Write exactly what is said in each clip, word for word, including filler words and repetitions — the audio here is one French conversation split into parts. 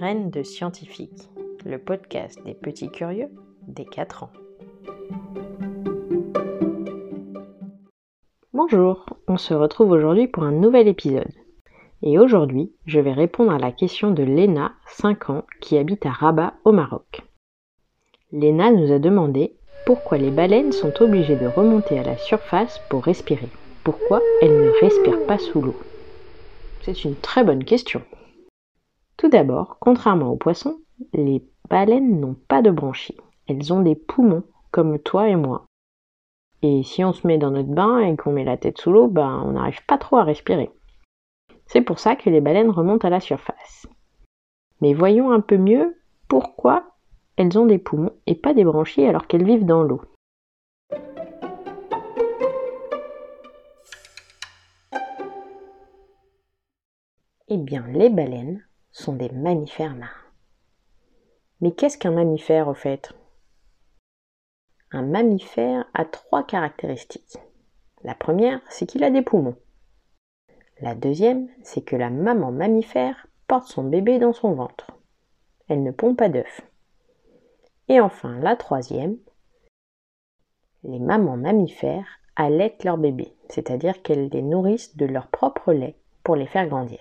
Graines de scientifique, le podcast des petits curieux des quatre ans. Bonjour, on se retrouve aujourd'hui pour un nouvel épisode. Et aujourd'hui, je vais répondre à la question de Léna, cinq ans, qui habite à Rabat au Maroc. Léna nous a demandé pourquoi les baleines sont obligées de remonter à la surface pour respirer. Pourquoi elles ne respirent pas sous l'eau? C'est une très bonne question. Tout d'abord, contrairement aux poissons, les baleines n'ont pas de branchies. Elles ont des poumons, comme toi et moi. Et si on se met dans notre bain et qu'on met la tête sous l'eau, ben, on n'arrive pas trop à respirer. C'est pour ça que les baleines remontent à la surface. Mais voyons un peu mieux pourquoi elles ont des poumons et pas des branchies alors qu'elles vivent dans l'eau. Eh bien, les baleines sont des mammifères marins. Mais qu'est-ce qu'un mammifère au fait ? Un mammifère a trois caractéristiques. La première, c'est qu'il a des poumons. La deuxième, c'est que la maman mammifère porte son bébé dans son ventre. Elle ne pond pas d'œufs. Et enfin, la troisième, les mamans mammifères allaitent leurs bébés, c'est-à-dire qu'elles les nourrissent de leur propre lait pour les faire grandir.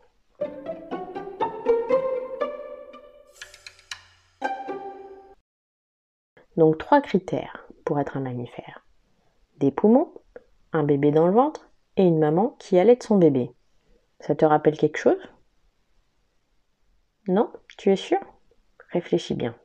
Donc trois critères pour être un mammifère. Des poumons, un bébé dans le ventre et une maman qui allaite son bébé. Ça te rappelle quelque chose ? Non ? Tu es sûr ? Réfléchis bien.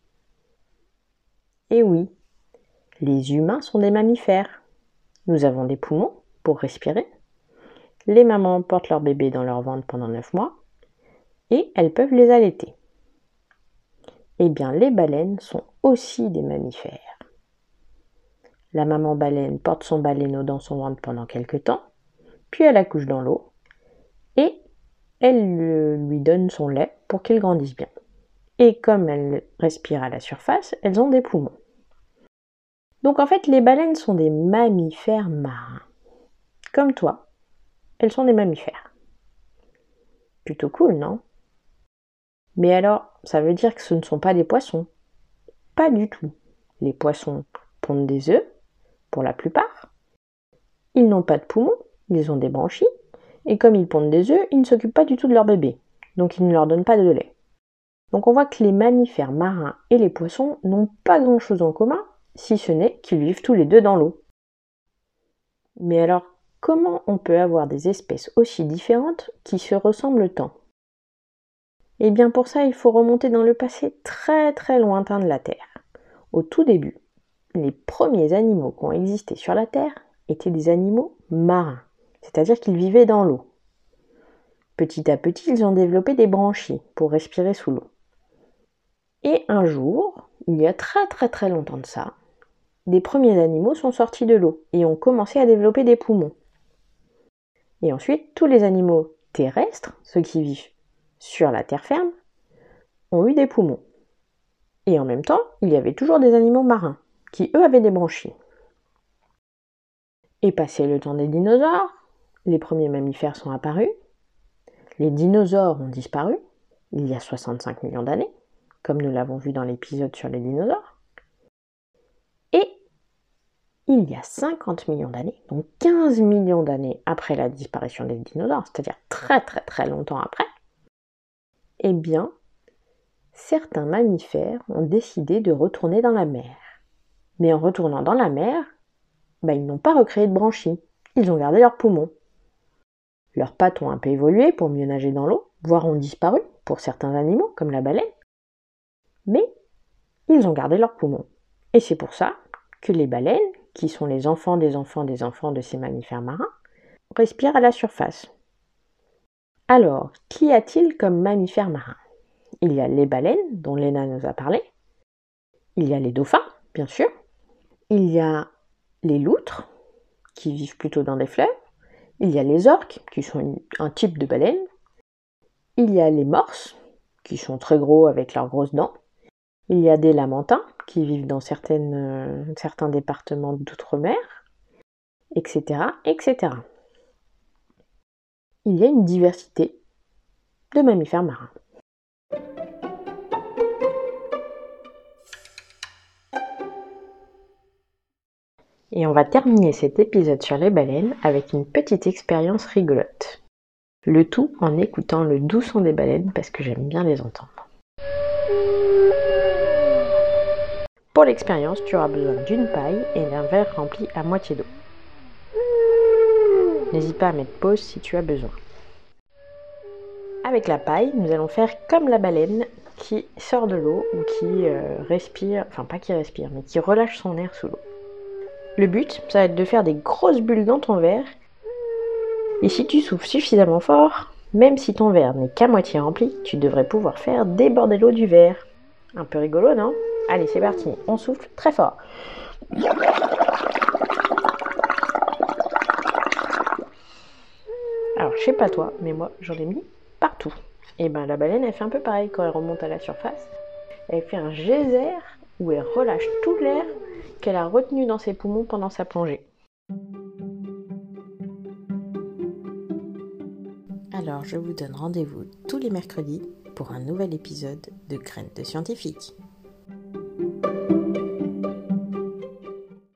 Et oui, les humains sont des mammifères. Nous avons des poumons pour respirer. Les mamans portent leur bébé dans leur ventre pendant neuf mois et elles peuvent les allaiter. Eh bien, les baleines sont aussi des mammifères. La maman baleine porte son baleineau dans son ventre pendant quelques temps, puis elle accouche dans l'eau et elle lui donne son lait pour qu'il grandisse bien. Et comme elles respirent à la surface, elles ont des poumons. Donc en fait, les baleines sont des mammifères marins. Comme toi, elles sont des mammifères. Plutôt cool, non ? Mais alors, ça veut dire que ce ne sont pas des poissons ? Pas du tout. Les poissons pondent des œufs, pour la plupart. Ils n'ont pas de poumons, ils ont des branchies. Et comme ils pondent des œufs, ils ne s'occupent pas du tout de leur bébé. Donc ils ne leur donnent pas de lait. Donc on voit que les mammifères marins et les poissons n'ont pas grand-chose en commun, si ce n'est qu'ils vivent tous les deux dans l'eau. Mais alors, comment on peut avoir des espèces aussi différentes qui se ressemblent tant ? Eh bien pour ça, il faut remonter dans le passé très très lointain de la Terre. Au tout début, les premiers animaux qui ont existé sur la Terre étaient des animaux marins, c'est-à-dire qu'ils vivaient dans l'eau. Petit à petit, ils ont développé des branchies pour respirer sous l'eau. Et un jour, il y a très très très longtemps de ça, des premiers animaux sont sortis de l'eau et ont commencé à développer des poumons. Et ensuite, tous les animaux terrestres, ceux qui vivent sur la terre ferme, ont eu des poumons. Et en même temps, il y avait toujours des animaux marins, qui eux avaient des branchies. Et passé le temps des dinosaures, les premiers mammifères sont apparus, les dinosaures ont disparu, il y a soixante-cinq millions d'années, comme nous l'avons vu dans l'épisode sur les dinosaures. Et il y a cinquante millions d'années, donc quinze millions d'années après la disparition des dinosaures, c'est-à-dire très très très longtemps après, eh bien, certains mammifères ont décidé de retourner dans la mer. Mais en retournant dans la mer, bah, ils n'ont pas recréé de branchies, ils ont gardé leurs poumons. Leurs pattes ont un peu évolué pour mieux nager dans l'eau, voire ont disparu pour certains animaux, comme la baleine. Mais ils ont gardé leurs poumons. Et c'est pour ça que les baleines, qui sont les enfants des enfants des enfants de ces mammifères marins, respirent à la surface. Alors, qu'y a-t-il comme mammifères marins ? Il y a les baleines, dont Léna nous a parlé. Il y a les dauphins, bien sûr. Il y a les loutres, qui vivent plutôt dans des fleuves. Il y a les orques, qui sont une, un type de baleine. Il y a les morses, qui sont très gros avec leurs grosses dents. Il y a des lamantins, qui vivent dans certaines, euh, certains départements d'outre-mer, et cetera, et cetera. Il y a une diversité de mammifères marins. Et on va terminer cet épisode sur les baleines avec une petite expérience rigolote. Le tout en écoutant le doux son des baleines parce que j'aime bien les entendre. Pour l'expérience, tu auras besoin d'une paille et d'un verre rempli à moitié d'eau. N'hésite pas à mettre pause si tu as besoin. Avec la paille, nous allons faire comme la baleine qui sort de l'eau ou qui euh, respire, enfin pas qui respire, mais qui relâche son air sous l'eau. Le but, ça va être de faire des grosses bulles dans ton verre. Et si tu souffles suffisamment fort, même si ton verre n'est qu'à moitié rempli, tu devrais pouvoir faire déborder l'eau du verre. Un peu rigolo, non ? Allez, c'est parti, on souffle très fort. Alors, je sais pas toi, mais moi, j'en ai mis partout. Et ben, la baleine, elle fait un peu pareil quand elle remonte à la surface. Elle fait un geyser où elle relâche tout l'air qu'elle a retenu dans ses poumons pendant sa plongée. Alors, je vous donne rendez-vous tous les mercredis pour un nouvel épisode de Graines de Scientifiques.